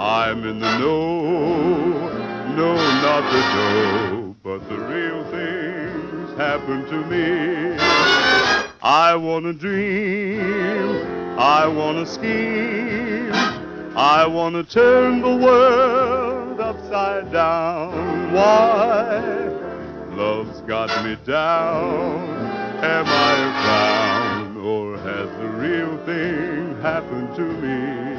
I'm in the know, no, not the dough, but the real things happen to me. I wanna dream, I wanna scheme, I wanna turn the world upside down. Why? Love's got me down. Am I a clown, or has the real thing happened to me?